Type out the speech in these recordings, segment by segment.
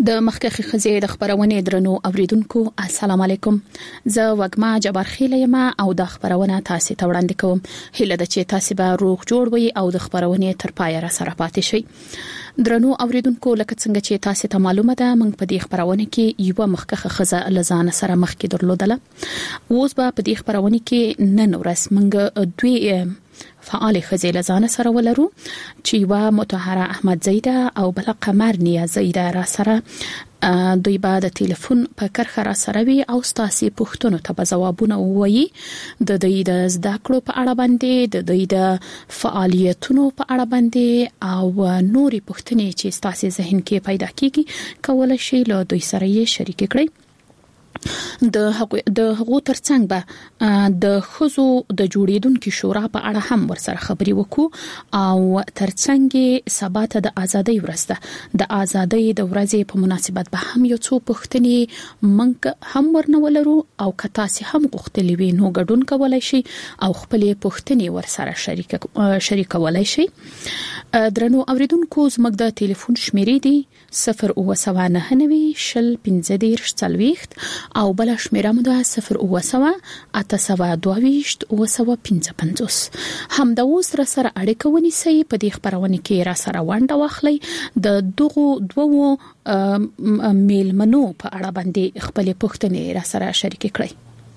د مخکخي خزې د خبرونه درنو اوریدونکو السلام علیکم زه وګما جبار خیله یم او د خبرونه تاسو ته وړاندې کوم هله د چې تاسو به روغ جوړ وي او د خبرونه تر پای را سره پاتې شي درنو اوریدونکو لکه څنګه چې تاسو ته معلومه ده موږ په دې خبرونه کې یو مخکخه خزه لزان سره مخ کې درلودله اوس به په دې خبرونه کې نن ورځ موږ دوی فعال خزې لزان سره ولرو چې وا مطهره احمد زیده او بل قمر نیا زیده را سره دوی بعد ټلیفون په کرخه را سره وی او ستاسي پوښتنو ته جوابونه وایي د دوی د زده کړو په اړه باندې د دوی د فعالیتونو په اړه باندې او نوري پوښتنې چې ستاسي ذهن کې پیدا کیږي کولای شي له دوی سره یې شریک کړئ د هغو ترڅنګ به د خزو د جوړیدونکو شورا په اړه هم ورسره خبري وکړو او ترڅنګ سبا ته د ازادۍ ورسته د ازادۍ د ورځې په مناسبت به هم یو څو پوښتنې منګ هم ورنولرو او کتا سي هم غوښتلې وي نو ګډون کولای شي او خپل پوښتنې ورسره شریکولای شي درنو اوریدونکو زموږ د ټلیفون شمیرې دي 0 شل 15 40 او بل شمیره مو ده 0 822 هم د اوس سره اړیکه ونیسئ په دې خبرونه کې را سره وانډه واخلئ د دغه دوو میلمنو په اړه باندې خپل پوښتنې را سره شریک کړئ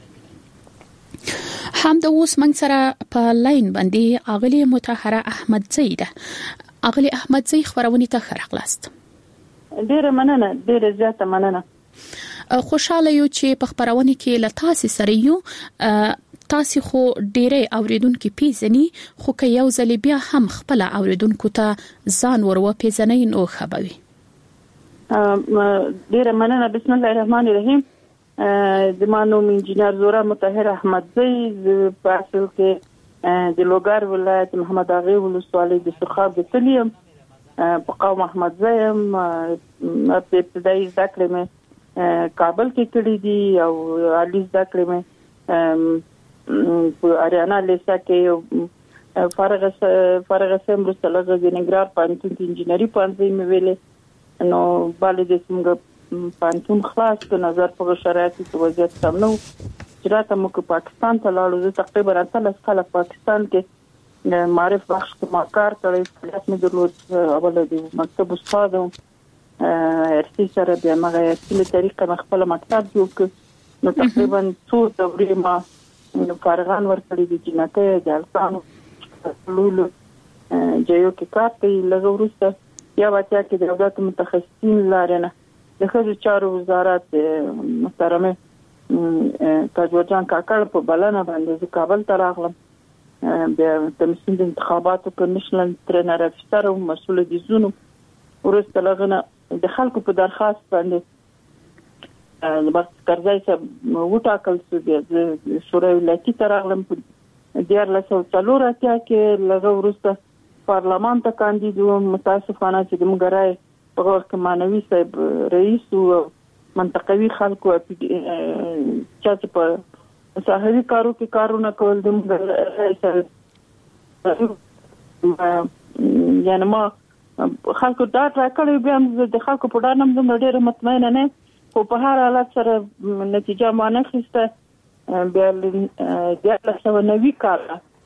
هم د اوس منځ سره په لاین باندې اغلی مطهره احمد زیده اغلی احمد زی خبرونه ته خرخلاست ډیره مننه ډیره زیاته مننه خوشاله یو چې په خبرونه کې لتاسي سره یو تاسو خو ډیره اوریدونکو پیژني خو که یو ځل بیا هم خپل اوریدونکو ته ځان ورو پیژنئ نو خبري ډیره مننه بسم الله الرحمن الرحیم د مانوم انجینر زورا مطهر احمد زید په اصل کې د لوګر ولایت محمد اغه ولسوالۍ د سرخاب د تلیم په قوم احمد زیم په ابتدایي زده کړې مې کابل کې کړې دي او عالی زده کړې مې په اریانا لیسا کې فارغ سم رساله د نګرار پانتون انجینری پانځي مې ویلې نو بالي د څنګه پانتون خلاص په نظر په شرایطو کې وضعیت سم نو چې راته مو پاکستان ته لاړو تقریبا 3 کال پاکستان کې معرف بخش ما کار کړی خلاص مې درلود اول د مکتب استاد ارتي سره بیا مغه ارتي طریقه خپل مکتب جوړ کړ نو تقریبا څو دورې ما فارغان ورکړي دي جنته جلسانو لولو جيو کې کار کوي لږ ورسته یا واچا کې د دولت متخصصین لارنه د خځو چارو وزارت محترمه تاجوجان کاکړ په بلنه باندې کابل ته راغلم بیا تمثيل د انتخاباتو کمیشنل ټرینر افسر او مسول دي زونو ورسته لغنه د خلکو په درخواست باندې د بس کرځای څخه وټاکل شو د شورای ولایتي ترغلم په 1440 کې لغه ورسته پارلمان ته کاندید متاسفانه چې د مګرای په وخت کې مانوي صاحب رئیس او منطقوي خلکو چې په صحوی کارو کې کارونه کول د یعنی ما خلکو دا راکړی بیا د خلکو په ډار نم ډېر مطمئنه نه خو په هر حالت سره نتیجه مانه خسته بیا د 1990 کال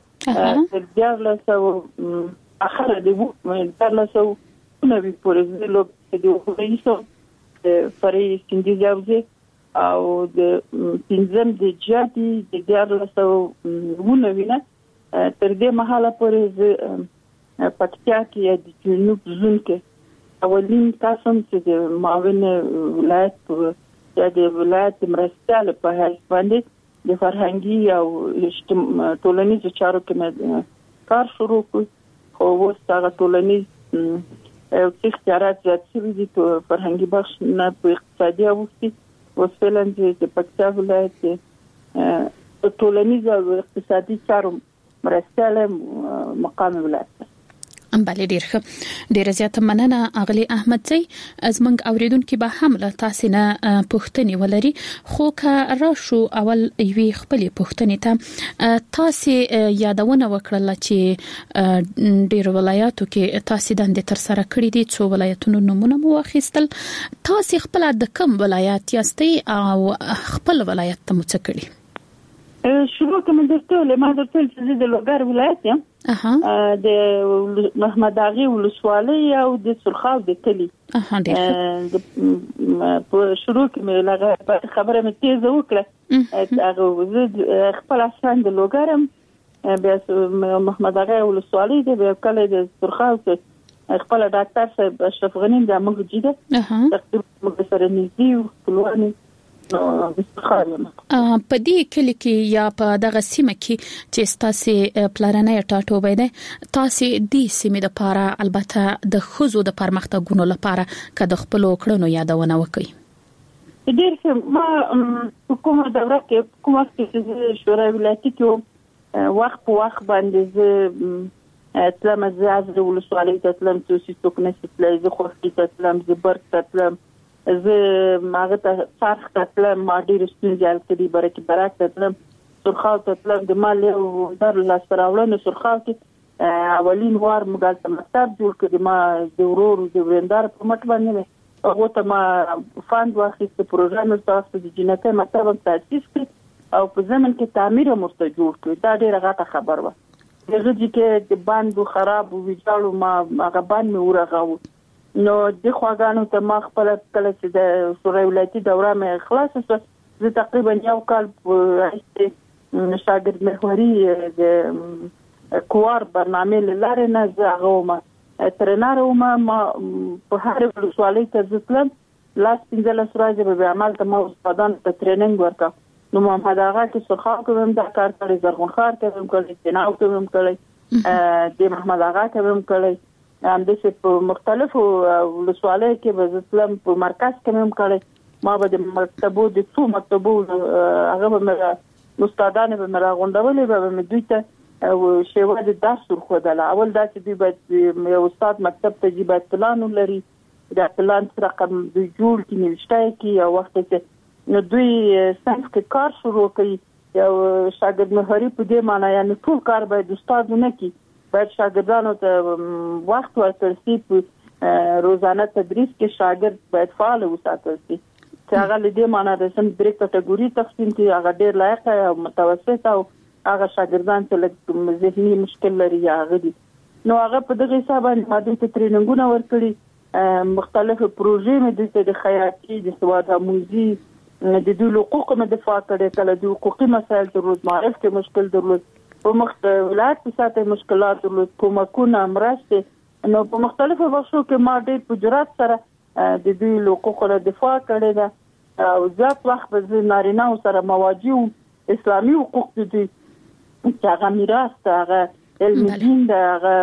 اخر د 1990 پورې لوب د خو فري سندي جاوزه او د پنځم د جادي د 1400 وینه تر دې مهاله پورې پکتیا کې د جنوب زون کې اولین تاسو چې د معاون ولایت یا د ولایت مرستيال په هیڅ باندې د فرهنګي او ټولنیز چارو کې کار شروع کړ خو وسته ټولنیز او اختیارات زیات شوي دي په فرهنګي بخش نه په اقتصادي اوسطي وسفلن چې پکتیا ولایت ټولنیز او اقتصادي چارو مرستيال مقام ولایت بله ډیر ښه ډیر زیات مننه اغلی احمد زی زمنګ اوریدونکو به هم له تاسو نه پوښتنې ولري خو که راشو اول یوې خپلې پوښتنې ته تاسو یادونه وکړه چې ډیر ولایاتو کې تاسو د تر سره کړی دي څو ولایتونو نمونه مو واخیستل تاسو خپل د کوم ولایت یاستئ او خپل ولایت ته مو څه کړی شروع کوم درته ما درته چې د لوګر ولایت یم د محمد اغي ولسوالۍ او د سرخاو د کلی په شروع کې مې لږه خبره مې تیز وکړه هغه خپل افغان د لوګرم بیا محمد اغي ولسوالۍ د کلی د سرخاو خپل ډاکټر صاحب اشرف غنی د موجوده تقریبا موږ سره نږدې خپلوانی په دې کلی کې یا په دغه سیمه کې چې تاسو پلانونه ټاټوبې ده تاسو دې سیمه د لپاره البته د خزو د پرمختګونو لپاره کده خپل وکړنو یادونه وکړي ډیر څه ما حکومت دوره کې حکومت کې شورای ولایتي کې وخت په وخت باندې تلم از ولسوالۍ ته تلم چې څوک نشي تللی زه خوښي ته تلم زه برق ته تلم زه ماغه ته صرف تلم ما ډیر ستونزې کړې برکې برک تلم سرخاو ته تلم د مال او در لاسراولنه سرخاو کې اولین وار موږ ته مکتب جوړ کړی ما د ورور د ورندار په مټ باندې هغه ته ما فاند واخیست پروژه مې تاسو د جنته مکتب تاسیس کړ او په زمن کې تعمیر مرته جوړ کړ دا ډیره غاټه خبر و دغه چې د باندې خراب او ویجاړو ما هغه باندې ورغاو نو د خواګانو ته ما خپل کله چې د شورای ولایتي دوره مې خلاص شو زه تقریبا یو کال په شاګرد محوري د کوار برنامه لاره نه زغوم ترنار ما په هر ولسوالۍ ته ځتلم لاس 15 ورځې به عمل ته ما استادان ته ټریننګ ورکړ نو محمد اغا کې سرخاو کوم دا کار کړی زرغون خار کوم کړی جناو کوم کړی د محمد اغا کوم کړی هم د په مختلفو ولسوالۍ کې به ځتلم په مرکز کې هم کړی ما به د مکتبو د څو مکتبو هغه به استادان به مرا غونډولې به مې دوی ته او شیوه د درس ورخدله اول دا چې دوی به یو استاد مکتب ته جیبه پلان لري دا پلان رقم دوی جوړ کې نوښتای کی او وخت ته نو دوی صنف کې کار شروع کړي یو شاګرد مهاري په دې معنی یعنی ټول کار باید استادونه کوي باید شاګردانو ته وخت ورکړل شي په روزانه تدریس کې شاګرد باید فعال وساتل شي چې هغه لدې معنی د سم درې کټګوري تقسیم کړي هغه ډېر لایق او متوسط او هغه شاګردان چې ذهني مشکل لري هغه دي نو هغه په دغه حساب باندې ماده ته ټریننګونه ورکړي مختلف پروژې مې د خیاطي د سواد آموزي د دوی حقوق مدافع کړي کله د حقوقي مسایل درلود معرف کې مشکل درلود په مختلفات په ساته مشکلات درلود کومکونه مرسته نو په مختلفو بخشو کې ما ډېر په جرأت سره د دوی حقوق له دفاع کړي دا او ځات وخت به نارینه سره مواجه اسلامي حقوق دي چې هغه میراث هغه علم دین هغه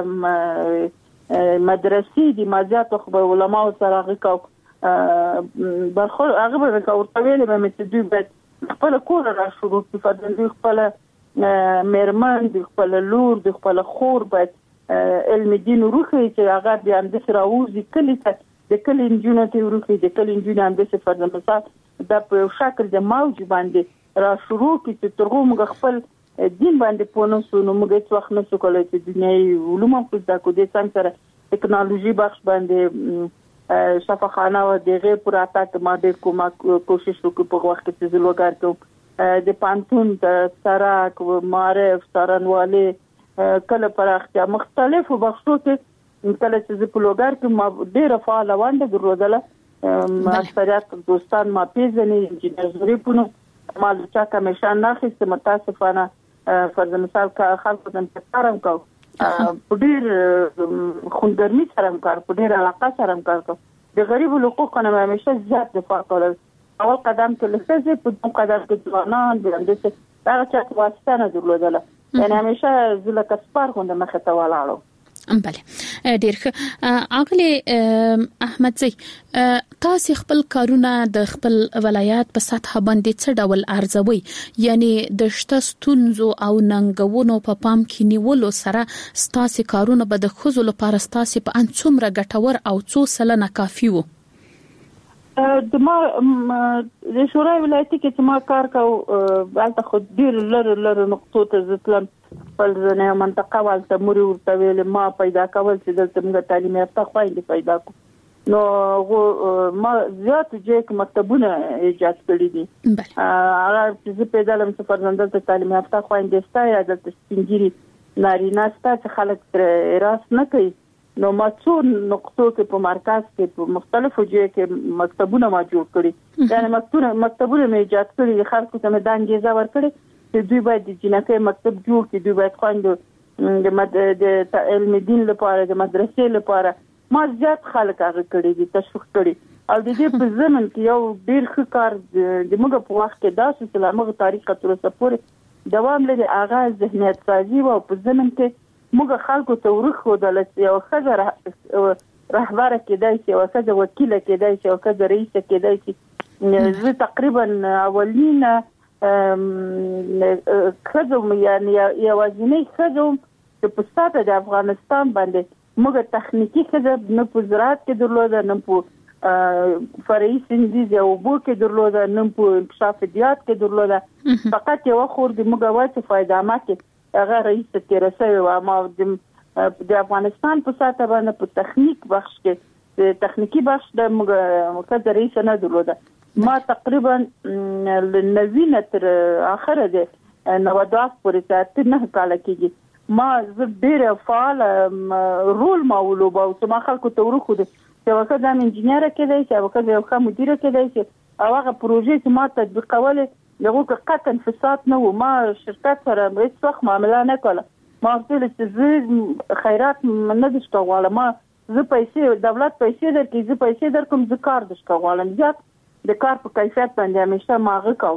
مدرسې دي مازیات خو علماء سره هغه برخور هغه به ورته ویل به مې دوی باید خپل کور را شروع کړي دوی خپل مېرمن د خپل لور د خپل خور باید علم دین وروخي چې هغه بیا د سراوزي کلی ته د کلی انجینر ته وروخي د کلی انجینر هم د صفر د مثال د په شکل د موج باندې را شروع کړي چې ترغه موږ خپل دین باندې پونو نو موږ هیڅ وخت نشو کولای چې دنیاي علوم په ځکه د څنګه سره ټکنالوژي بخش باندې شفاخانه او دغه پراته ته ما ډېر کومه کوشش وکړ په وخت کې چې لوګار کوم د پانتون د سراک او معرف سرنواله کله پراختیا مختلفو بخشو کې کله چې په لوګار کې ما ډېر فعال وانده درلودله اکثریت دوستان ما پیژنې انجینر زوري پونو ما چې کمیشن ناخسته متاسفانه فرض مثال کا خلکو د کارم کو په ډېر خوندګرمي سره کار په ډېر علاقه سره کار د غریب حقوقو نه همیشه زیات دفاع کول اول قدم کې لږه په دوه قدم کې ځوانان د اندسه دا چې واسطه نه درلودله یعنی همیشه زله کسبار غونډه مخه ته ولاړو بله ډیر ښه. اغلی احمد زی تاسو خپل کارونه د خپل ولایت په سطح باندې څه ډول ارزوي؟ یعنی د شته ستونزو او ننګونو په پام کې نیولو سره ستاسو کارونه به د خزو لپاره ستاسو په ان څومره ګټور او څو سلنه کافي وو؟ د ما د شورای ولایتي کې چې ما کار کاوه هلته خو ډېر لرې نقطو ته ځتلم. خپل ځینې منطقه والته موري ورته ویل ما پیدا کول چې دلته موږ تعلیم یافته خویندې پیدا کړو. نو ما زیات چې مکتبونه ایجاد کړي دي. هغه چې پیدا لم چې فرزندل ته تعلیم یافته خویندې ستا یا دلته سپینګیري نارینه ستا چې خلک تر راس نه کوي. نو ما څو نقطو کې په مرکز کې په مختلفو ځایو کې مکتبونه ما جوړ کړي. یعنی مکتبونه مې ایجاد کړي. خلکو ته مې دا انګیزه ورکړې چې دوی باید د جنکۍ مکتب جوړ کړي. دوی باید خویندو د علم دین لپاره د مدرسې لپاره ما زیات خلک هغه کړي دي تشویق کړي. او د دې په ضمن کې یو ډېر ښه کار د موږ په وخت کې داسې چې موږ تاریخ تر اوسه پورې دوام لري هغه ذهنیت سازي او په ضمن کې موږ خلکو ته ورخودل چې یو ښځه رهبره کېدای شي، یو ښځه وکیله کېدای شي، یو ښځه رئیسه کېدای شي. زه تقریبا اولینه ښځه یعنی یوازینۍ ښځه چې په سطح د افغانستان باندې موږ تخنیکي ښځه نه په زراعت کې درلوده، نه په فرعي سندیز یا اوبو کې درلوده، نه په انکشاف دیات کې درلوده. فقط یو خور د موږ واچ فایده ما کې هغه رئیس تیر شوی و. ما د افغانستان په ساته باندې په تخنیک بخش کې تخنیکی بخش د موږ رئیس نه درلوده. ما تقریبا لنوینه تر اخره ده 90 پورې ته 9 کال کېږي. ما ډېر فعال رول ما ولوبه او ما خلکو ته ورخوده چې وکړه د انجینیر کېدای شي، وکړه یو ښه مدیر کېدای شي. او هغه پروژې چې ما تطبیقولې دغه قطعا فساد نه و. ما شرکت سره هیڅ وخت معامله نه کوله. ما ویل چې زه خیرات نه دشته غواړم، زه پیسې دولت پیسې درکې، زه پیسې درکوم، زه کار دشته غواړم. زیات د کار په کیفیت باندې همیشه ماغه کو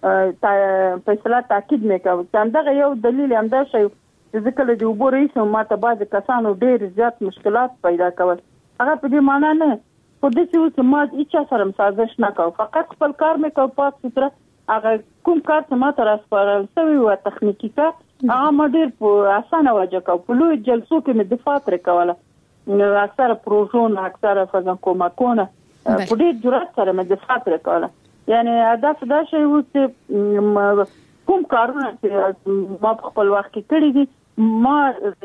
فیصله تاکید میکاو. څنګه یو دلیل هم دا شی چې کله د وبو رئیس ما ته بعض کسانو ډېر زیات مشکلات پیدا کول. هغه په دې معنی نه خو د چې ما هیڅ سره سازش نه کوم، فقط خپل کار مې کوم پاک ستره. هغه کوم کار چې ما ته راسپارل شوی و تخنیکی کار هغه ما ډېر په اسانه وجه کوم. په لوی جلسو کې مې دفاع تر کوله، اکثره پروژونه، اکثره فزن کومکونه په ډېر جرأت سره مې دفاع تر کوله. یعنی هدف دا شی و چې کوم کارونه چې ما په خپل وخت کې کړی دي ما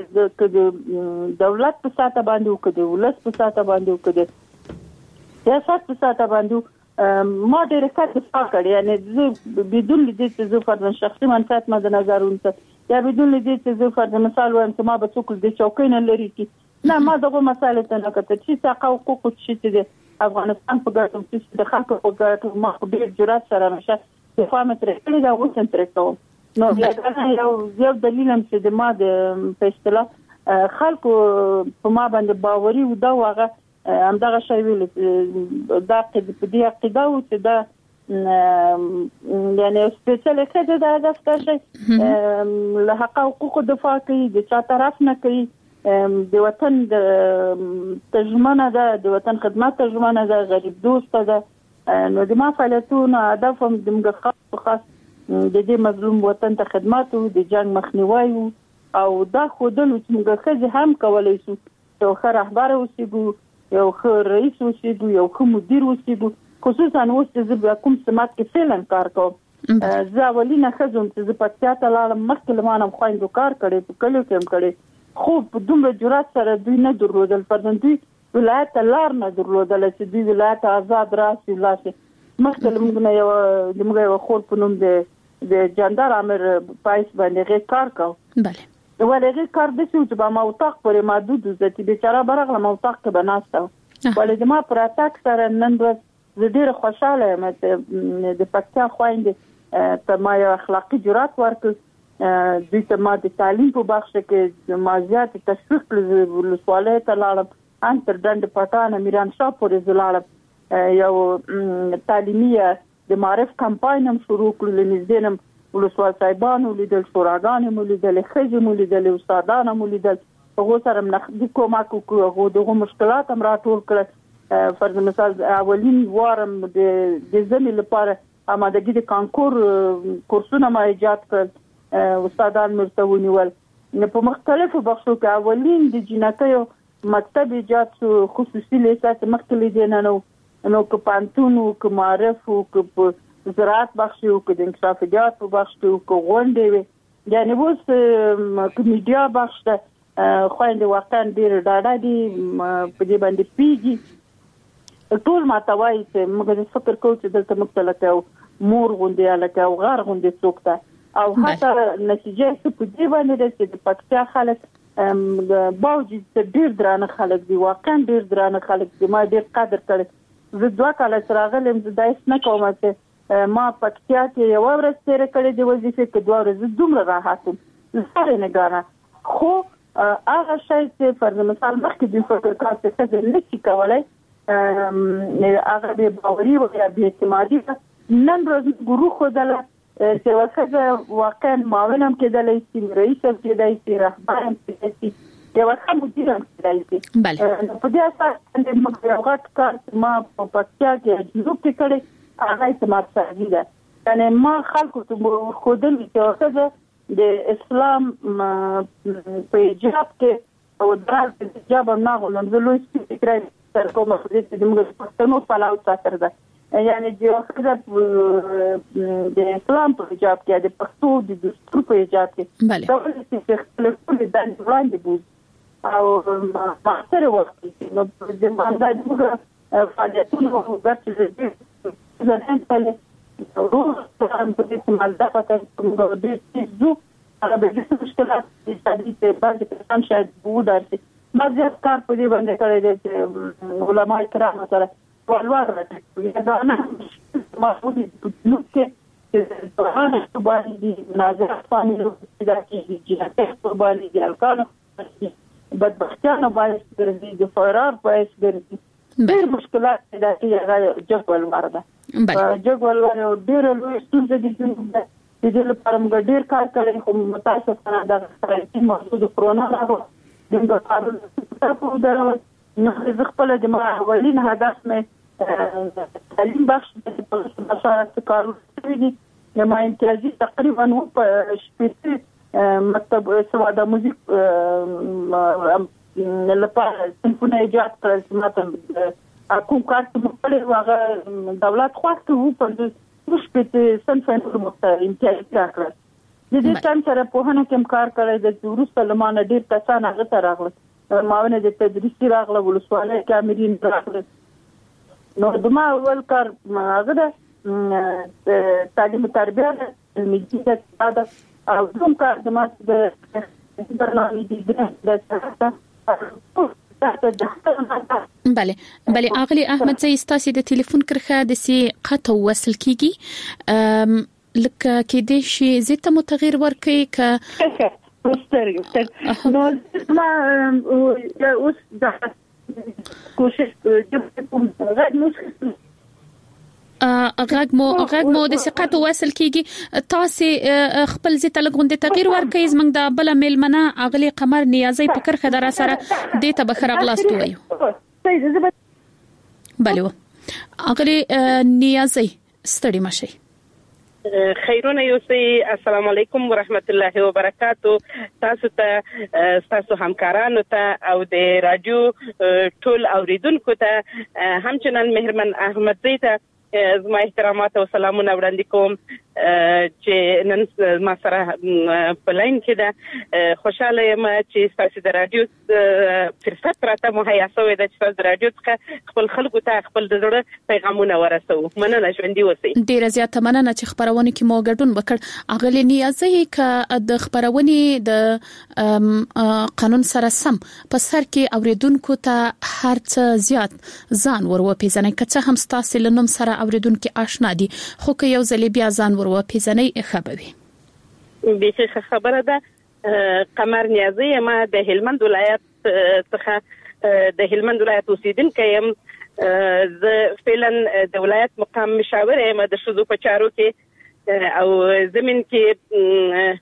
د دولت په ساته باندې او د ولس په ساته باندې او د سیاست په ساته باندې ما ډېر ښه دفاع کړې. یعنی زه بدون دې چې زه فرضاً شخصي منفعت مد نظر ونیسم یا بدون دې چې زه فرضاً مثال وایم چې ما به څوک د چوکۍ نه لري کی نه، ما دغه مسایل ته نه کتل چې څه حقوق چې د افغانستان په ګټه چې د خلکو په ګټه ما ډېر جرأت سره مشه دفاع مې ترې کړې دا اوس هم ترې کوم. نو یو دلیل هم چې د ما د په اصطلاح خلکو په ما باندې باوري و دا هغه همدغه شی ویل دا په دې عقیده و چې دا یعنی سپیشل خدای دا هدف شي له حق حقوق دفاع کوي، د چا طرف نه کوي، د وطن د ترجمانه ده، د وطن خدمت ترجمانه ده، غریب دوست ده. نو د ما فعالیتونو هدف هم د موږ خاص د دې مظلوم وطن ته خدمت او د جنگ مخنیوي او دا خودل چې موږ خځه هم کولای شو یو ښه رهبر اوسېږو، یو ښه رئیس اوسېږو، یو ښه مدیر اوسېږو. خصوصا اوس چې زه کوم سمات کې فعلا کار کوم. زه اولینه ښځه چې زه پکتیا ته لاړم، مخکې له ما نه خویندو کار کړی، په کلیو کې هم کړی، خو په دومره جرأت سره دوی نه درلودل. فرضاً دوی ولایت ته لار نه درلودل چې دوی ولایت آزاد راشي ولاسي. مخکې له موږ نه د موږ یو خور په نوم د جاندار امیر پایس باندې غي کار کو. بله ولې کار د څه چې ما اوتاق پرې محدود زتی بیچاره برغله ما اوتاق کې بناسته. ولې ما پر اتاک سره نن ورځ زه ډېر خوشاله یم چې د پکتیا خويندې ته ما یو اخلاقي جرأت ورکړ. دوی ته ما د تعلیم په بخش کې ما زیات تشویق ولسوالۍ ته لاړم، ان تر ډنډ پټان میران شاه پورې زلاړم. یو تعلیمي د معرف کمپاین هم شروع کړل. نږدې ولسوال صاحبانو لیدل، شوراګانې مو لیدل، خځې مو لیدل، استادان مو لیدل هغه سره نقدي کومک وکړو هغه دغه مشکلات هم راټول کړ فرض مثال اولین وارم د زمي لپاره آمادګي د کانکور کورسونه ما ایجاد کړ استادان مرته ونیول په مختلفو بخشو کې اولین د جنکیو مکتب ایجاد شو خصوصي لیسات مختلف دي نو که پانتون او که معرف او که زراعت بخش او که د انکشافیات په بخش او که غونډې وي یعنی اوس میډیا بخش ته خويند واقعا ډیر ډاډه دي په دې باندې پیږي ټول ماتوي چې موږ فکر کوو چې دلته مختلفه مور غونډه لکه او غار غونډه څوکته او حتی نتیجه څه په دې باندې ده چې د پکتیا خلک باوجود ډیر درانه خلک دي واقعا ډیر درانه خلک دي ما ډیر قدر کړ زه دوه کاله سره غلم زه دایس نه کوم چې ما پکتیا کې یو ورځ تیر کړې د وظیفې کې دوه ورځې دومره راحتم زه نه ګارم خو هغه شی چې فرض مثال مخکې د فکر کار څه څه نشي کولای هغه به باوري او بیا اعتمادي نن ورځ ګورو خو دله چې وکړه واقعا معاونم کېدلای شي رئیس کېدلای شي رهبر هم کېدلای شي یو ښه مدیر هم کېدلای شي بله په دې اساس باندې موږ یو غټ کار ما په پکتیا کې جوړ کړی هغه سمات سازي ده یعنی ما خلکو ته خودل چې د اسلام په ایجاب کې او درال په ایجاب نه غوړم زه لوی فکرای تر کومه چې موږ پښتنو فلاو ساتر ده یعنی د اسلام په ایجاب کې د پښتو د دستور په ایجاب کې بله دا چې خپل د وړاندې بوز او ما سره وکړي نو د باندې فعالیتونو ورته زه په روز په دې سمالدا پاتې کوم د دې هغه به د مشکلات د تدریس په باندې کسان شاید بوداري ما زیات کار په دې باندې کړی دی چې علماء کرام سره ولور راځي دا نه مفهوم نو کې چې په باندې نازل فامیلو دا کې چې په باندې د الکانو بدبختانه باندې د فرار پایس ګرځي ډېر مشکلات دا چې هغه جګول ورده جګول ورده ډېر لوی ستونزې دي چې د لپاره موږ ډېر کار کړی خو متاسفانه دا چې موجود کرونا راغله دغه کارونه په درو نو زه خپل د اولین هدف مې تعلیم بخش په مسارت کارونه دي یم امتیازي تقریبا په شپږ مکتب سواده موزیک لپاره سمفوني ایجاد کړل ماته کوم کار چې مختلف هغه دولت خواست وو په شپږ سمفوني مختلف امتیاز راکړل د دې څنګه سره په هغه کې کار کړی د ورسته لمانه ډیر کسان هغه ته راغله معاونه د تدریسي راغله ولسوالۍ کامرین راغله نو دما اول کار هغه د تعلیم تربیه د مدیریت ساده او کوم کار د ماست د برنامه د بله اغلی احمد زئی ستاسو د ټلیفون کرخه د سی قطو وصل کیږي لکه کې د شي زیته متغیر ورکي ک نو ما اوس د کوشش کوم غږ مو د ثقت وصل کیږي تاسو خپل زیته لګوندې تغییر ورکړئ زمنګ د بل ملمنه اغلی قمر نیازي فکر خدای را سره د ته بخره غلاست وایو بله اغلی نیازي ستړي مشي خیرونه یوسي السلام علیکم ورحمت الله وبرکاته تاسو همکارانو ته او د رادیو ټول اوریدونکو ته همچنان مهرمن احمد زئی ته زما احترامات او سلامونه وړاندې کوم چې نن ما سره په لاین کې ده خوشاله یم چې تاسو د رادیو فرصت راته مهیا شوی ده چې تاسو د رادیو څخه خپل خلکو ته خپل د زړه پیغامونه ورسو مننه ژوندۍ اوسئ ډیره زیاته مننه چې خبرونه کې مو ګډون وکړ اغلی نیازي ک د خبرونه د قانون سره سم په سر کې اوریدونکو ته هر څه زیات ځان ورو پیژنې کڅه هم ستاسو لنوم سره اوریدونکو آشنا دي خو که یو ځلې بیا ځان ورو پیژنې خبري به خبره ده قمر نیازي ما د هلمند ولایت څخه د هلمند ولایت اوسیدونکو یم زه فعلا د ولایت مقام مشاور یم د شذو په چارو کې او زمين کې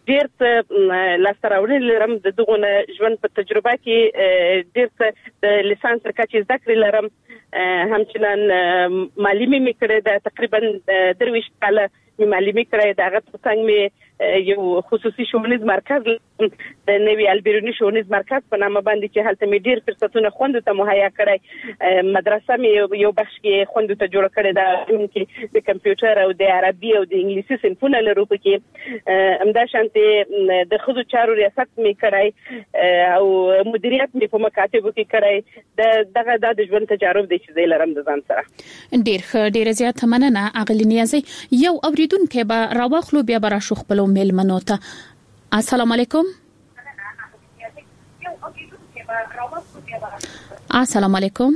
ډیر څه لاستراوړل لرم د دغه ژوند په تجربه کې ډیر څه د لیسانس کچې زده کړې لرم همچنان معلمي مې کړې ده تقریبا 23 کاله معلمي کړې ده هغه څنګه مې یو خصوصي ښوونیز مرکز د نوی البرونی ښوونیز مرکز په نامه باندې چې هلته مې ډیر فرصتونه خوندو ته مهیا کړی مدرسه مې یو بخش کې خوندو ته جوړ کړی ده چې د کمپیوټر او د عربي او د انګلیسي صنفونه لرو پکې همدا شانتي د خزو چارو ریاست مې کړی او مدیریت مې په مکاتبو کې کړی دغه د ژوند تجارب د چې لرم د ځان سره ډیر زیات مننه اغلی نیازي یو اوریدونکو به راوخلو بیا به راشو خپل میلمنو ته السلام علیکم السلام علیکم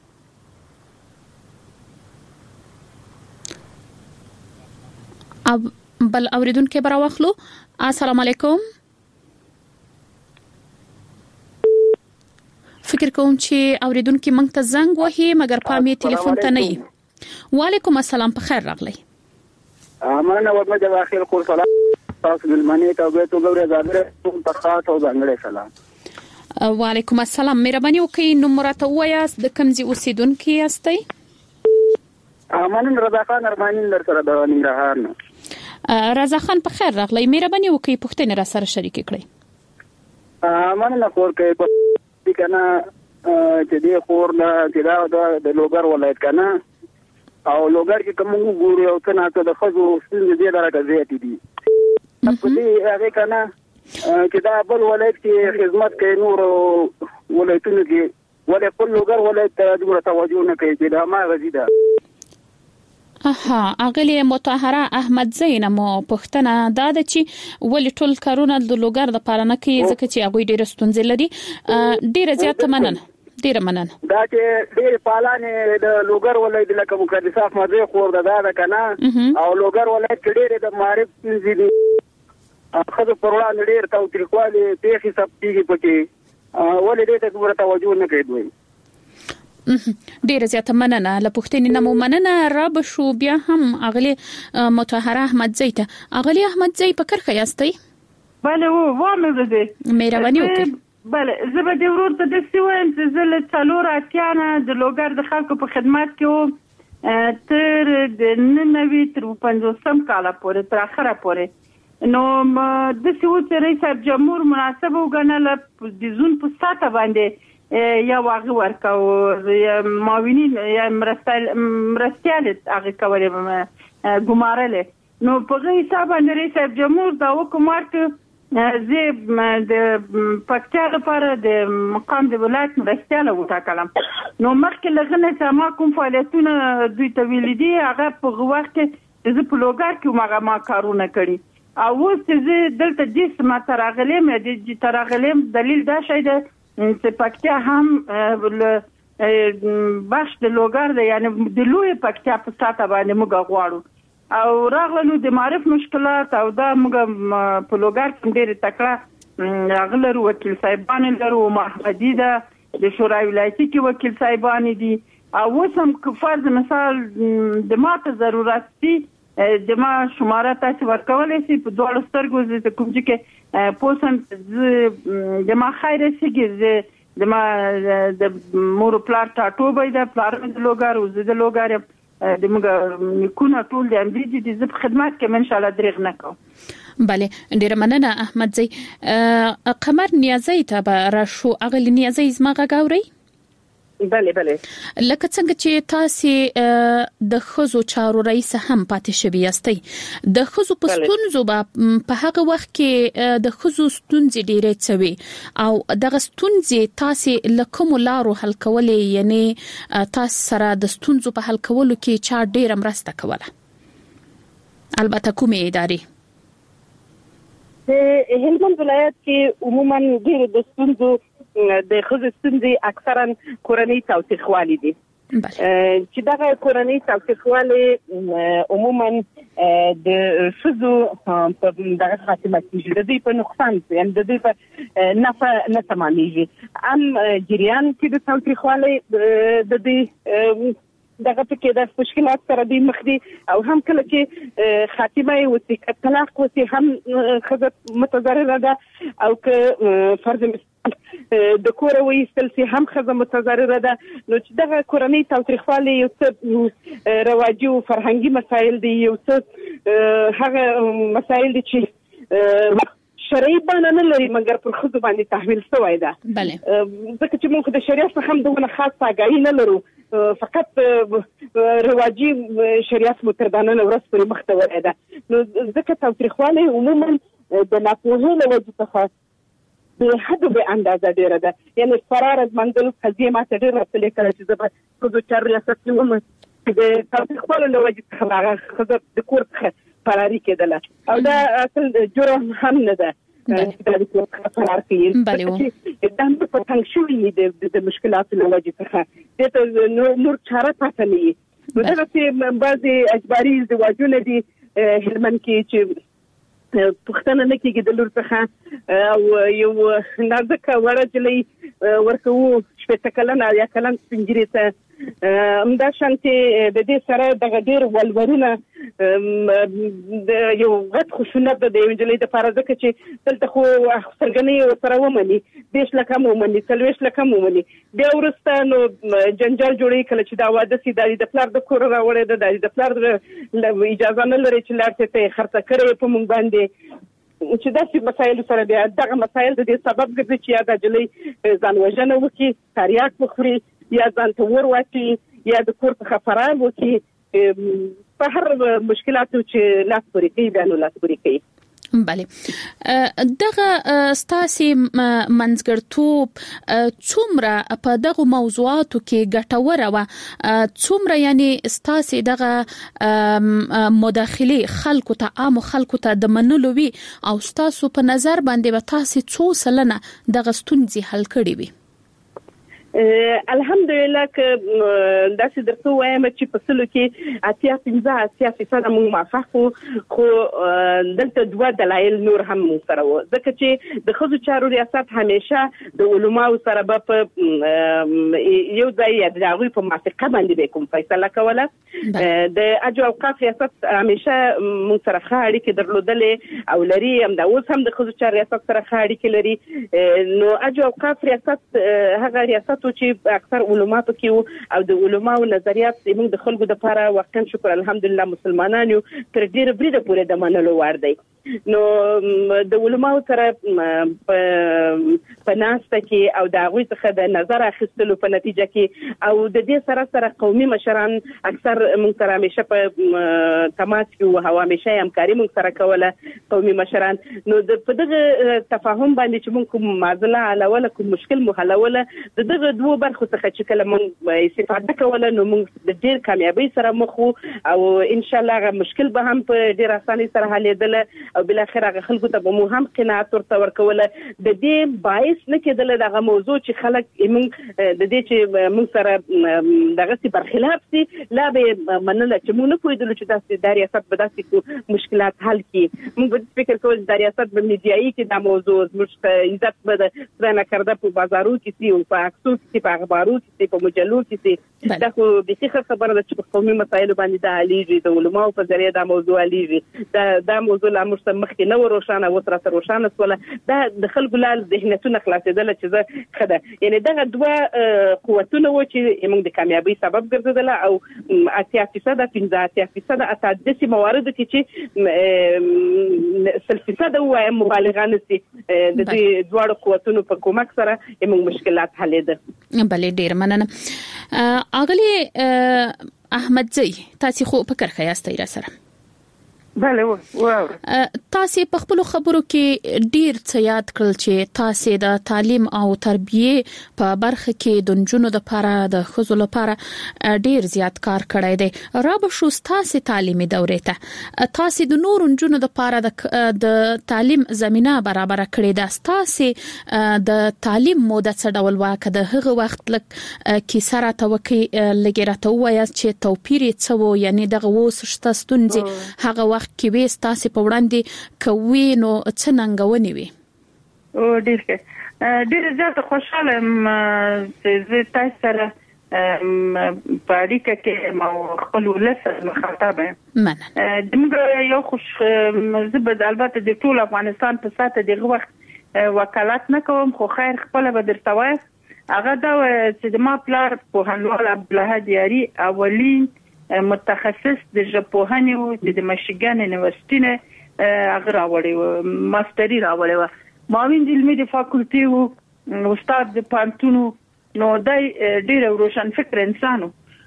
بل اوریدونکو به راوخلو السلام علیکم فکر کوم چې اوریدونکو مونږ ته زنګ وهي مګر پامې ټلیفون ته نه وي وعلیکم السلام په خیر راغلی امانه ورمه د اخر کور سلام تاسو ملمنې ته به تو ګوره زاګره په خاص او ځانګړی سلام وعلیکم السلام مهرباني وکړئ نو مرته وایاست د کمزي اوسیدونکو یاستئ امانه رضا خان ارمانین در سره د ننګرهار نه رضا خان په خیر راغلی مهرباني وکړئ پوښتنه را سره شریک کړئ امانه کور کې په کنه چې دی خور نه چې د لوګر ولایت کنه او لوګر کې کوم ګوري او څنګه د خزو ستنې دې درګه زیات دي په دې هغه کنه چې دا بل ولایت کې خدمت کوي نور ولایتونو کې ولې په لوګر ولایت ته د توجه نه کوي چې دا ما غزيده اغلی مطهره احمد زین مو پښتنه دا د چې ولې ټول کارونه د لوګر د پالنه کې ځکه چې هغه ډېر ستونزې لري ډېر زیات مننه ډیر مننه دا چې ډیر پالانه د لوګر ولایت لکه مقدسه احمد خور ده کنه او لوګر ولایت کې ډیر د معرف دي خدای په وړاندې ډیر توتریکواله پیخي سب کیږي پکې ولې دې ته ګوره توجه نه کوي دوی ډیر زیات مننه لپښتنې نمو مننه را بشو بیا هم اغلی مطهره احمد زیته اغلی احمد زی په کرخه یاستئ بله و مې ده مهرباني وکړئ بله زه به د ورور ته داسې وایم چې زه له 4 اتیانه د لوګر د خلکو په خدمت کې وم تر د 99 تر 50 کاله پورې تر اخره پورې نو داسې و چې رئیس جمهور مناسب وګڼله د زون په ساته باندې یا واغې ورکاو معاونین یا مرستیال هغې کولې ګمارلې نو په هغه حساب باندې رئیس جمهور دا حکم ورکړ زه د پکتیا لپاره د مقام د ولایت مرستیال وټاکلم نو مخکې لغنه چې ما کوم فعالیتونه دوی ته ویل دي هغه په وخت کې زه په لوګر کې ما کارونه کړی او اوس چې زه دلته د سم ترغلم د ترغلم دلیل دا شی ده چې پکتیا هم بخش د لوګر دی یعنی د لوی پکتیا په ساته باندې موږ غواړو او راغلو د معرف مشکلات او دا موږ په لوګر کې ډېر تکړه راغلو وکیل صاحبان لرو محمدي ده د شورای ولایتي کې وکیل صاحبان دي او وسم فرض مثال د ماته ضرورت دي د ما شماره تاسو ورکولای شي په دوه سترګو د کوم چې پوسن د ما خیره سیګي د ما د مور پلار ټاټو به د پلار د لوګر او د لوګر د موږ کونه ټول د امریکا د زب خدمات کې ان شاء الله درغ نکو بله ډیر مننه احمد زی قمر نیازی ته به راشو اغلی نیازی زما غاوري بله لکه څنګه چې تاسو د خزو چارو رئیس هم پاتې شوی یاستئ د خزو په ستونزو په هغه وخت کې د خزو ستونزې ډېرې څوي او دغه ستونزې تاسو لکه لارو حل کولې یعنی تاسو سره د ستونزو په حل کولو کې چا ډېر مرسته کوله البته کومې ادارې د هلمند ولایت کې عموما ډېر د ستونزو د خزو ستونزې اکثرا کورنۍ تاوتریخوالي دي چې دغه کورنۍ تاوتریخوالي عموما د خزو په دغه خاتمه کې د دې په نقصان یعنی د دې په نفع نه تمامېږي جریان کې د تاوتریخوالي د دې دغه پکې د مشکلات سره د مخ دي او هم کله چې خاتمه وسی طلاق وسی هم خزه متضرره ده او که فرض د کور وېستل سي هم خزه متضرره ده. نو چې دغه کورنۍ تاوتریخوالی یو څه رواجي او فرهنګي مسایل دي، یو څه هغه مسایل دي چې شرعي بڼه نه لري مګر پر ښځو باندې تحمیل شوی ده. ځکه چې موږ د شریعت څخه هم دغه خاص آګاهي نه لرو، فقط رواجي شریعت مو تر دا نن ورځ پورې مخ ته وړی ده. نو ځکه تاوتریخوالی عموما د ناپوهۍ له وجې څخه به حد به اندازه ډیره ده. یعنی فرار از منزل قضیه ما ته ډېر راتلې کله چې زه به ښځو چارو ریاست کې وم د تاوتریخوالي له وجې څخه هغه ښځه د کور څخه فراري کېدله او دا اصل جرم هم نه ده چې د کور څخه فرار کوي. دا هم په تنګ شوي د مشکلاتو له وجې څخه دې ته نور چاره پاته نه وي. نو دغسې بعضې اجباري ازدواجونه دي هلمند کې چې پوښتنه نه کېږي د لور څخه او یو نازکه وړه نجلۍ ورکوو 80 کلن یا کلن سپین ږیرې ته همداشانتې د دې سره دغه ډېر ولورونه د یو غټ خشونت ده د یوې نجلۍ دپاره، ځکه چې دلته خو سرګنۍ ورسره ومني 20 لکه هم ومني 40 لکه هم ومني، بیا وروسته نو جنجال جوړوي کله چې دا واده سي دا د پلار د کور راوړی ده، دا د پلار اجازه نه لري چې لاړ ته یې خرڅه کړې په موږ باندې، چې داسې مسایلو سره بیا دغه مسایل د دې سبب ګرځي چې یا د نجلۍ ځان وژنه وکړي، تریاک وخوري، یا ځان ته ور واچي، یا د کور څخه فرار وکړي. په هر مشکلاتو چې لاس پورې کوي بیا نو لاس پورې کوي. بله دغه ستاسې منځګړتوب څومره په دغه موضوعاتو کې ګټوره وه، څومره یعنی ستاسې دغه مداخلې خلکو ته عامو خلکو ته د منلو وي او ستاسو په نظر باندې به تاسې څو سلنه دغه ستونزې حل کړې وي؟ الحمدلله که داسې درته وایم چې په سلو کې 85% موږ موافق وو، خو دلته دوه دلایل نور هم موږ سره وو، ځکه چې د ښځو چارو ریاست همیشه د علماو سره به په یو ځای یا د هغوی په موافقه باندې به کوم فیصله کوله. د اجر اوقاف ریاست همیشه موږ سره ښه اړیکې درلودلې او لري، همدا اوس هم د ښځو چارو ریاست سره ښه اړیکې لري. نو اجر اوقاف ریاست هغه ریاست چې اکثر علما پکې وو او د علماو نظریات زموږ د خلکو دپاره واقعا شکر الحمدلله مسلمانان یو تر ډېره بریده پورې د منلو وړ دی. نو د علماو سره په ناسته کې او د هغوی څخه د نظر اخیستلو په نتیجه کې او د دې سره سره قومي مشران اکثر موږ سره همیشه په تماس کې وو او همیشه یې همکاري موږ سره کوله قومي مشران. نو په دغه تفاهم باندې چې موږ کوم معضله حلوله کوم مشکل مو حلوله د دغه دوه برخو څخه چې کله موږ استفاده کوله نو موږ د ډېر کامیابۍ سره مخ وو او انشاءالله هغه مشکل به هم په ډېر اسانۍ سره حلېدله او بالاخره هغه خلکو ته به مو هم قناعت ورته ورکوله. د دې باعث نه کېدله دغه موضوع چې خلک موږ د دې چې موږ سره دغسې برخلاف سي لا به منله چې موږ نه پوهېدلو چې داسې دا ریاست به داسې مشکلات حل کړي. موږ به فکر کول دا ریاست به میډیایي کې دا موضوع زموږ عزت به د خدای نکرده په بازارو کې سي او په عکسو کې سي په اخبارو کې سي په مجلو کې سي. دا خو بیخي ښه خبره ده چې په قومي مسایلو باندې دا حلیږي، د علماو په ذریعه دا موضوع حلیږي. دا موضوع لا موږ مخکې نه و روښانه، اوس راته روښانه شوله. دا د خلکو لا ذهنیتونه خلاصېدله چې زه ښه ده. یعنې دغه دوه قوتونه وو چې موږ د کامیابۍ سبب ګرځېدله او 80% 15% اته داسې مواردو کې چې 100% ووایم مبالغه نه سي د دې دواړو قوتونو په کومک سره موږ مشکلات حلېده. بلې ډېر مننه. اغلې احمدزی تاسې خو په کرښه یاستئ را سره؟ بله واو. تاسې په خپلو خبرو کې ډیر څه یاد کړل چې تاسې د تعلیم او تربیه په برخه کې د نجونو لپاره د ښځو لپاره ډیر زیات کار کړی دی. را به شو تاسې تعلیمي دورې ته تاسې د نورو نجونو لپاره د تعلیم زمينه برابر کړې ده. تاسې د تعلیم موده څه ډول واکه د هغه وخت لک کیسه راته وکړئ، لږ راته ووایاست چې توپیر یې څه و، یعنی دغه اوس شته ستونزې هغه وخت کې وې ستاسې په وړاندې کوي نو څه ننګونې وي؟ ډېر ښه، ډېره زیاته خوشحاله یم چې زه تاسو سره په اړیکه کې ما خپل ولس مخاطب یم دغه یو خوش زبد البته د ټول افغانستان په ساته دغه وخت وکالت نه کوم خو خیر خپل به درته وایم هغه دا چې د ما پلار په هنوال عبدالله دیاری اولین متخصص د ژبپوهنې او د میشیګن یونیورسيټي نه هغه راوړی و ماستری راوړی و معاون علمي د فاکولټي او استاد د پانتونو نو دای ډیر روشن فکر انسانو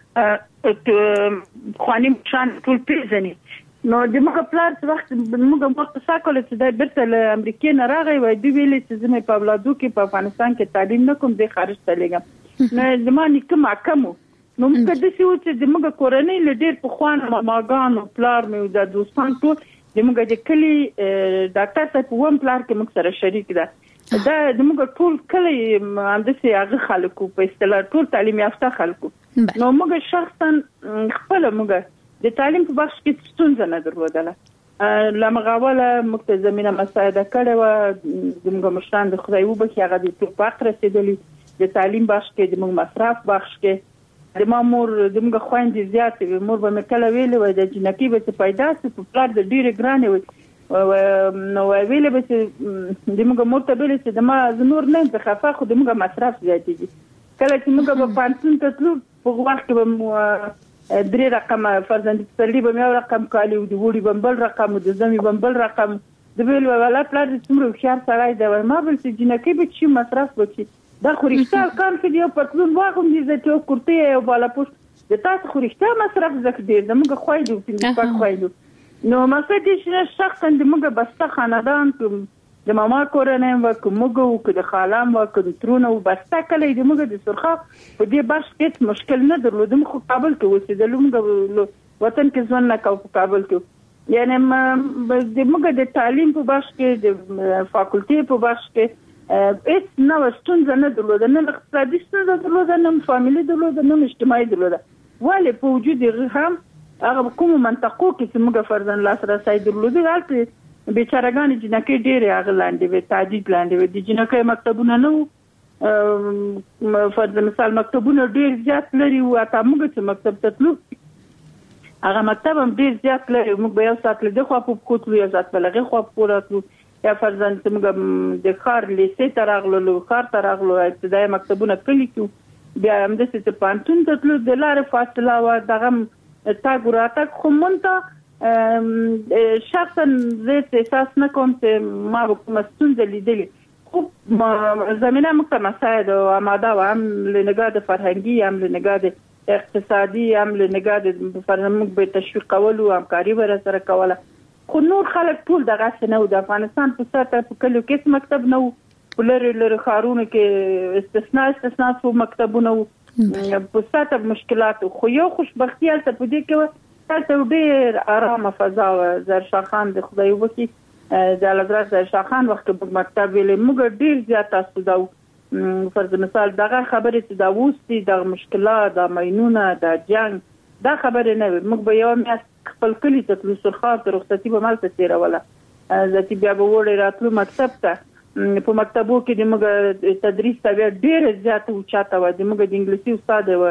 خواني شان ټول پیژني نو د موږ پلار څه وخت موږ مختصا کول چې د برتل امریکای نه راغی و د ویلې چې زمې په بلادو کې په افغانستان کې تعلیم نه کوم د خارج ته لګم نه زمانه کوم حکم نو موږ د څه و چې د موږ کورنۍ لډیر په خوان ماګان پلار مې د دوستان ټول د موږ د کلی ډاکټر صاحب ووم پلار کې موږ سره شریک ده دا د موږ ټول کلی اندسه هغه خلکو په اصطلاح ټول تعلیم یافته خلکو نو موږ شخصا خپل موږ د تعلیم په بخش کې ستونزه نه درلودله لمغاوله موږ زمينه مساعده کړې و د موږ مشران د خدای وبخي هغه د توپاک رسیدلی د تعلیم بخش کې د موږ مصرف بخش کې د مامور د موږ خويندې زیات مور به مکله ویلې و د جنکی به پیدا سي په پلار د ډیره ګرانه و نو ویلې به د موږ مرتبه چې د ما زنور نه په خفه خو د موږ مصرف زیات دي کله چې موږ په پانتون ته تلو په وخت کې به درې رقم فرزند سړي به مې رقم کالي د وړي بمبل رقم د زمي بمبل رقم د ویل ولا پلار د څومره خيار سړی دا ما بل چې جنکی به چی مصرف وکړي دا خوريشتال کار کې یو پتلون واغم دي چې یو کورتي او بالا پوش د تاسو خوريشتال مصرف زکه ډیر د موږ خوایدو چې پاک خوایدو نو مقصد چې شخصا د موږ بسته خاندان کوم د ماما کورنۍ وکموږ او د خالام وکړو بسته کله د موږ د سرخه په دې بخش کې مشکل نه درلودم خو کابل کې اوسېدلم وطن کې ځون نه کو په کابل کې یعنی د موږ د تعلیم په بخش کې د فاکولټي په بخش کې هیڅ نو ستونزه نه درلوده نه اقتصادي ستونزه درلوده نه فاميلي درلوده نه اجتماعي درلوده ولې په وجود هم هغه کوم منطقو کې چې موږ فرضاً لاس راسي درلوده غلطه بیچارهګان جنکه ډېر اغلاندې وي تعدید لاندې وي د جنکه مکتبونه نو فرضاً مثال مکتبونه ډېر زیات لري او اته موږ چې مکتب ته تلو هغه مکتب هم ډېر زیات لري موږ به یو سات له خو په کوتلو یو سات بلغه خو پوراتلو یا فرضاً موږ د خار لیسې ترغلو خار ترغلو ابتدایي مکتبونه کلی کې بیا هم د ست پانتون ته تلو د لارې فاصله و دغه تا ګراته خو مونته شخصا زه احساس نه کوم چې ما کوم ستونزه لیدلې خو زمينه موږ مساعد او آماده و هم لنګا د فرهنګي هم لنګا د اقتصادي هم لنګا د فرهنګ به تشویق کول او همکاري ور سره کوله خو نور خلک ټول دغه څه نه د افغانستان په ساته په کلو کې مکتب نه ولر خارونه کې استثناء سو مکتبونه په ساته مشکلات خو یو خوشبختي تل په دې کې تاسو ډېر آرام فضا و زرشاه خان د خدای وکي د حضرت زرشاه خان وخت په مکتب ویلې موږ ډېر زیات تاسو دا فرض مثال دغه خبره چې دا وستي د مشکلات د ماینونه د جنگ دا خبره نه موږ به یو میاشت خپل کلی ته تلو سرخه ته رخصتي به مال ته تیروله ځکه بیا به وړي راتلو مکتب ته په مکتبو کې د موږ تدریس ته ډېر زیات او چاته و د موږ د انګلیسي استاد و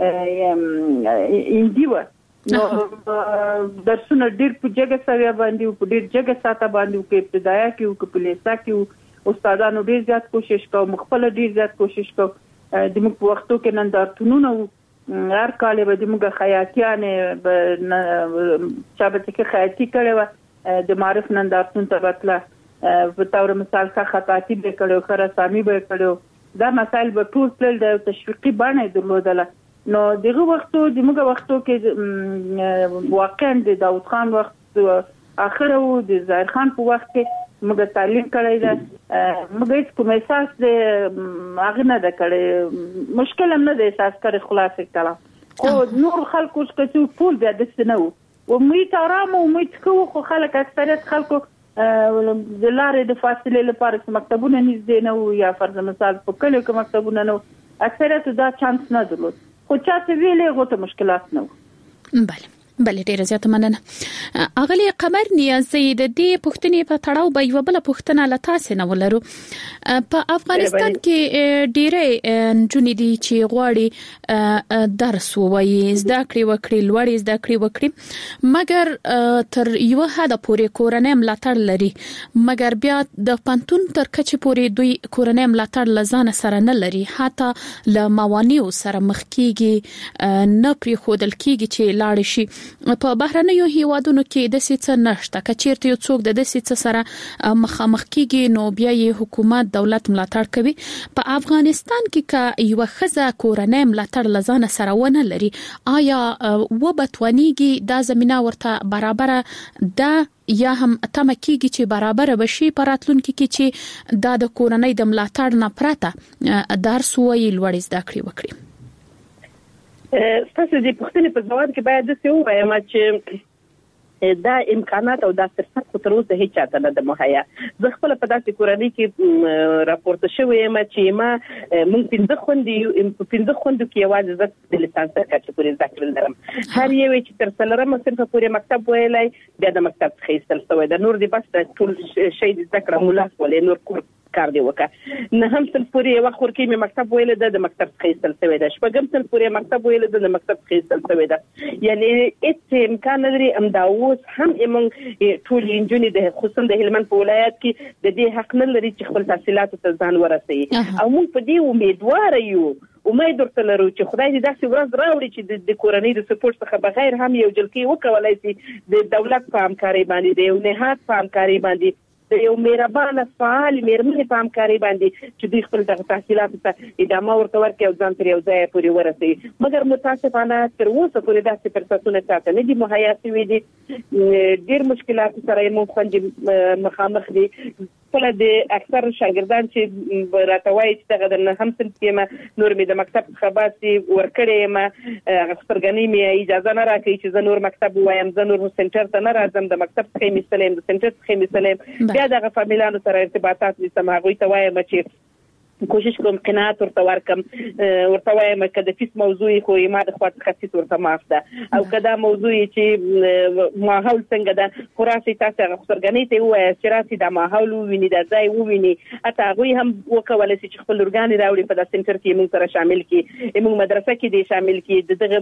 هندي و نو درسونه ډېر په جګه سوي باندې په ډېر جګه ساته باندې کې ابتدایي کې او په لیسا کې استادانو ډېر زیات کوشش کوي مخفل ډېر زیات کوشش کوي د موږ په وختو کې نندارتونونه هر کال به د موږ خیاطیانه چا به کې خیاطي کړو د معرف نندارتون ته بتله په تور مثال کا خطاطي به کړو خره سامي به کړو دا مسائل به ټول تل د تشویقي باندې درلودله نو دغه وختو د موږ وختو کې واقعا د داوود خان وخت اخر او د ظاهر خان په وخت کې موږ تعلیم کړی دا موږ کوم احساس د هغه نه د کړی مشکل هم نه د احساس کړی خلاصې کړه خو نور خلکو چې ټول بیا د سنو او مې آرام او مې کو خو خلک اکثریت خلکو د لارې د فاصله لپاره مکتبونه نږدې نه یا فرض مثال په کلیو کې مکتبونه نه اکثریت دا چانس نه درلود خو چا څه ویلې غوته مشکلات نه بله بل ډیره زیاته مننه اغلی قمر نیازی د دې پښتنې په تړاو به یو بل پښتنه لتاسه نه ولرو په افغانستان کې ډیره جونې دي چې غواړي درس ووایي زده کړې وکړي لوړې زده کړې وکړي مګر تر یو حد پورې کورنۍ ملاتړ لري مګر بیا د پانتون تر کچې پورې دوی کورنۍ ملاتړ لزان سره نه لري حتی ل موانیو سره مخ کیږي نه پری خودل کیږي چې لاړ شي په بهرنیو هیوادونو کې د څه نشته کچېرته یو څوک د څه سره مخامخ کیږي نو بیا یې حکومت دولت ملاتړ کوي په افغانستان کې کا یو خزه کورنۍ ملاتړ لزان سره ونه لري آیا وبتونیږي د زمينه ورته برابر ده یا هم تم کیږي چې برابر بشي پراتلونکو کې چې د کورنۍ د ملاتړ نه پرته درس وایي لوړ زده کړې وکړي تاسو دې پښتنې په ځواب کې باید څه ووایم چې دا امکانات او دا فرصت خو تر اوسه هیڅ چاته نه د مهیا زه خپل په داسې کورنۍ کې راپورته شوې یم چې ما مونږ 15 خوندو کې یوازې د لیسانس کچې پورې زده کړل لرم هر یو چې تر څلورم صنف پورې مکتب ویلای بیا د مکتب څخه ایستل شوی د نور دی بس ټول شی د زده کړه مولا ولې نور کور کار دی وکړه نه هم سل پورې وخت ورکې مې مکتب ویل د مکتب څخه ایستل شوی ده شپږم سل پورې مکتب ویل د مکتب څخه ایستل شوی ده یعنی هیڅ امکان لري امدا اوس هم موږ ټول انجونې د خصوصا د هلمند په ولایت کې د دې حق نه لري چې خپل تحصیلات ته ځان ورسوي او موږ په دې امیدوار یو امید درته لرو چې خدای دې داسې ورځ راوړي چې د کورنۍ د سپورت څخه بغیر هم یو جلکی وکولای شي د دولت په همکاري باندې د یو نهاد په همکاري باندې د یو مهربانه فعال مېرمنې په همکاري باندې چې دوی خپل د تحصیلاتو ته ادامه ورکړي او ځان تر یو ځای پورې ورسوي مګر متاسفانه تر اوسه پورې داسې فرصتونه چاته نه دي مهیا شوي دي ډېر مشکلات سره یې مخ مخامخ دي خپل د اکثر شاګردان چې راتوي چې دغه د هم سن کې نور مې د مکتب څخه باسي ورکړې ما خبرګنی مې اجازه نه راکړي چې زه نور مکتب وایم زه نور سنټر ته نه راځم د مکتب څخه مې سلام د سنټر څخه مې سلام بیا دغه فامیلانو سره ارتباطات نشم هغه ته وایم چې کوشش کوم قناعت ورته ورکم ورته وایم کله فیس موضوع خو ما د خپل خاصیت ورته معاف ده او کدا موضوع چې ماحول څنګه ده خراسي تاسو خبرګنی ته وای چې راسي د ماحول ویني د ځای ویني اته غوي هم وکولای شي چې خپل ورګان راوړي په د سنټر کې موږ سره شامل کی موږ مدرسه کې دي شامل کی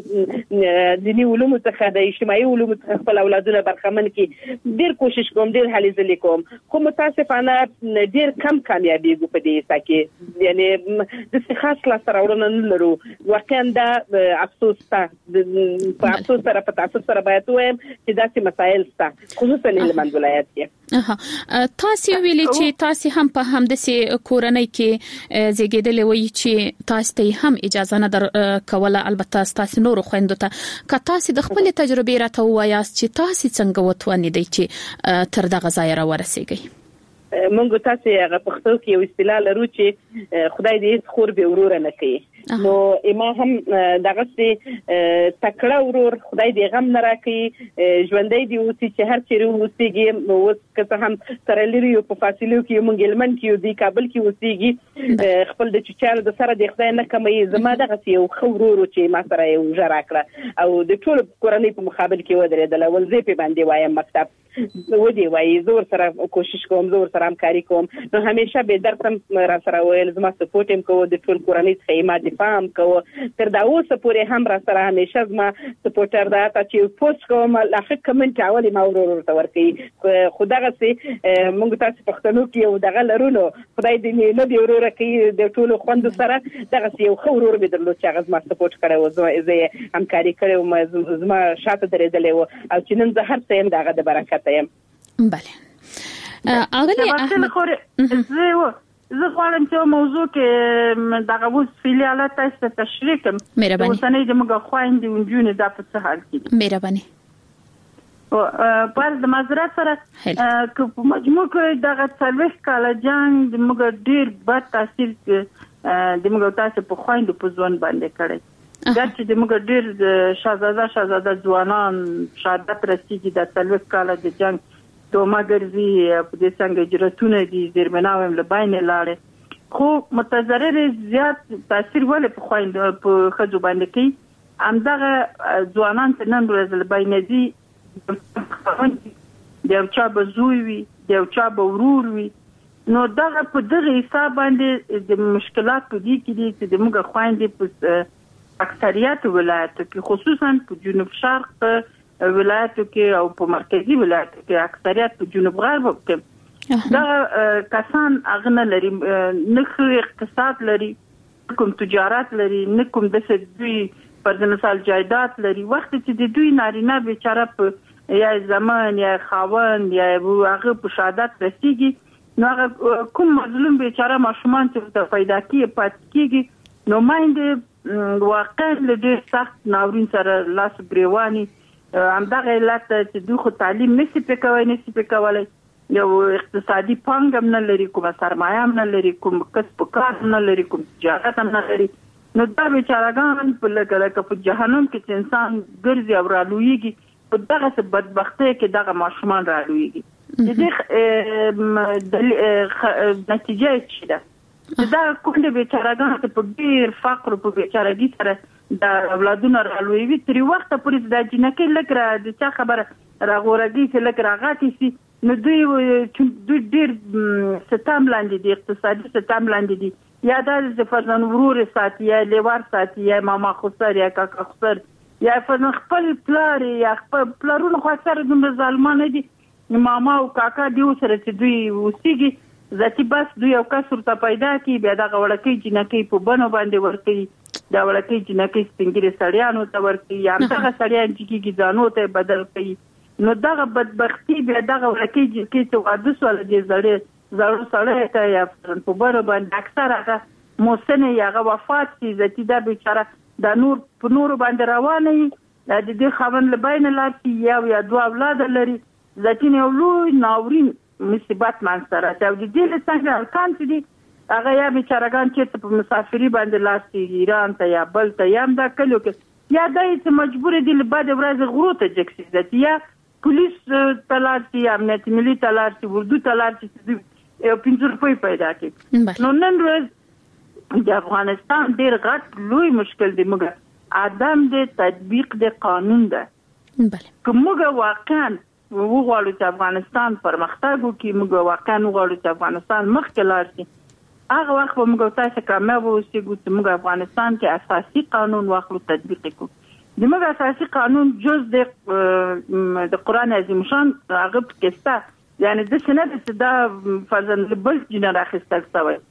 دغه دینی علوم څخه د اجتماعي علوم څخه خپل اولادونه برخمن کی ډیر کوشش کوم ډیر هلي ځلې کوم خو متاسفانه ډیر کم کامیابی په دې سکه یعنی د خاص لا سره ورنه لرو واقعا دا افسوس تا په افسوس سره په تاسو سره باید وایم چې داسې مسایل ستا خصوصا د هلمند ولایت کې تاسو ویلي چې تاسو هم په همدسي کورنۍ کې زیږیدلې وي چې تاسو ته هم اجازه نه در کوله البته تاسو نور خويندو ته که تاسو د خپل تجربه راته وایاست چې تاسو څنګه وتوانې دي چې تر دغه ځای را ورسیږئ مونږ تاسو هغه پښتو کې یو اصطلاح لرو چې خدای دې خور به ورور نه کوي نو ما هم دغه څه تکړه ورور خدای دې غم نه راکړي ژوندۍ دی اوسې چې هر چیرې اوسېږي اوس که هم سره لري په فاصلو کې مونږ هلمند کې دی کابل کې اوسېږي خپل د چچالو د سره د خدای نه کمي زما دغه یو خو ورور چې ما سره یو ژړا کړه او د ټول کورنۍ په مقابل کې ودرېدل ول زه په باندې وایم مکتب ودی وای زور سره کوشش کوم زور سره همکاري کوم نو همیشه به درتم را سره ویل زما سپورټ هم کوو د ټول کورنۍ څخه ما دفاع هم کوو تر دا اوسه پورې هم را سره همیشه زما سپورټر دا چې پوسټ کوم لاخه کمنټ اولي ما ورته ورکړي خدای سي موږ تاسو پښتنو کې یو دغه لرونو خدای دې نه دی ورور کوي د ټول خوند سره دغه یو خو ورور به درلود چې هغه ما سپورټ کړو زه همکاري کړو زما شاته درېدلې و او چې نن زه هر څه هم دغه د برکت بله اغلی احمد زه غواړم چې موضوع کې دغه اوس فعالیت تاسو تشریح کوم اوسنۍ د موږ خويندې ونجونې د په څه حال کې مهرباني او پر د معذرت سره که په مجموع کې دغه څلويخ کال جنگ د موږ ډیر بد تاثیر د موږ تاسو په خويندو په ځوان باندې کړی دا چې د موږ ډیر شاهزاده ځوانان شهادت رسیدي د څلويخ کال د جنگ دوما ګرځي په دې څنګه جرأتونه دي زیرمناوم لباین لاړې خو متضرر زیات تاثیر ولې په خويند په خځو باندې کوي همدغه ځوانان چې نن ورځ بینځي د یو چا به زوی وي د یو چا به ورور وي نو دغه په دغه حساب باندې د مشکلات په دې کې دي چې د موږ خويندې په اکثریت ولایتو کې خصوصا په جنوب شرق ولایتو کې او په مرکزی ولایتو کې اکثریت په جنوب غرب کې دا کسان اغنه لري نه خو اقتصاد لري کوم تجارت لري نه کوم د دوی پر مثال جایداد لري وخت چې د دوی نارینه بیچاره په یا زمان یا خاوند یا هغه په شهادت رسیږي نو هغه کوم مظلوم بیچاره ماشومان چې پیدا کیږي نو مایند واقعا له دې سخت ناورین سره لاس بریوانی همدغه علت چې دوی خو تعلیم نشي پکولای یو اقتصادي پانګم نه لري کوم سرمایه هم نه لري کوم کسب کار نه لري کوم تجارت هم نه لري نو دا بیچارهګان په لکه په جهنم کې چې انسان ګرځي او رالویږي په دغه بدبختۍ کې دغه ماشومان رالویږي د نتیجه څه ده دا کوم بیچارهګان په ډیر فقر په بیچارهګي سره د اولادونو رالویږي تر وخت پورې د جنکې لکه د چا خبره راغورګي چې لکه راغاتي سي نو دوی ډیر ستام لاندې دي اقتصادي ستام لاندې دي یا د فرزند ورور ساتي یا لیوار ساتي یا ماما خسر یا کاکا خسر یا فرزند خپل پلار یا خپل پلارونو خو سره د ظالمانه دي ماما او کاکا دی سره چې دوی وسیږي ذاتی بس دوی یو کس ورته پیدا کی بیا دغه وړکې جنکې په بنو باندې ورکړي دا وړکې جنکې سپینګری سړیانو ته ورکړي یا دغه سړیان چې ځانو ته بدل کړي نو دغه بدبختی بیا دغه ورکې جنکې چې واده سول دي زړو سړی ته یا په بنو باندې اکثر هغه موسنه یا وفات شي ذاتی دا بیچاره د نور په نور باندې روانه د دې خاوند لبین لاتي یا دوه اولاد لري ذاتین یو لوی ناورین مصیبت منځته راځي او د دې له څنګه ارکان چې دي هغه یا بیچارهګان چې په مسافری باندې لاستي ایران ته یا بل ته یا د کلو کې یا دای چې مجبور دي له بعد ورځ غرو ته جکسي ذاتي یا پولیس تلارتي امنیت ملي تلارتي وردو تلارتي یو 5 روپۍ پیدا کړي نو نن ورځ د افغانستان ډیر غټ لوی مشکل دی موږ عدم د تطبیق د قانون ده کوم موږ واقعا وغواړو چې افغانستان پرمختګ وکړي موږ واقعا وغواړو چې افغانستان مخکې لاړ شي هغه وخت به موږ تاسو کامیاب اوسئ چې موږ افغانستان کې اساسي قانون واخلو تطبیق کړو د موږ اساسي قانون جز د قرآن عظیم شان هغه کې یعنی د سند دا فرزند بل جنر اخیستل شوی